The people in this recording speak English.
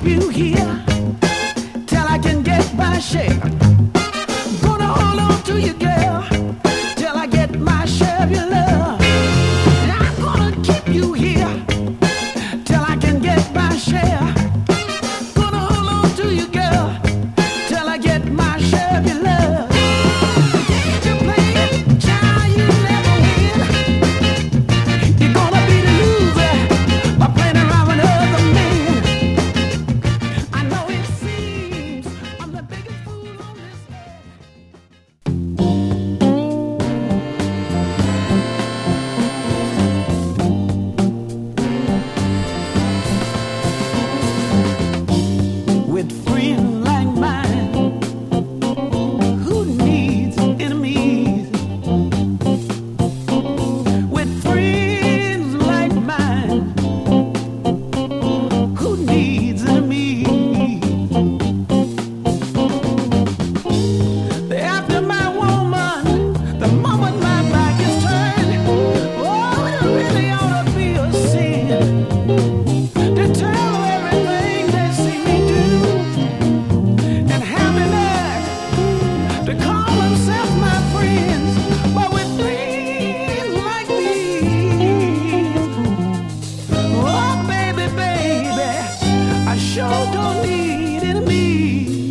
you here till I can get my share. Gonna hold on to you, girl, till I get my share of your love. And I'm gonna keep you here till I can get my share. Gonna hold on to you, girl, till I get my share of your love. Can't you play it, child? You never win. You're gonna be the loser by playing around with other men. I know it seems I'm the biggest fool on this earth. With friends like mine, who needs enemies? With friends like mine, who needs enemies? They're after my woman the moment my back is turned. Oh, it really ought to be a sin to tell everything they see me do and have the nerve to call themselves my friends. But with friends like me, oh baby, baby, I sure don't need enemies.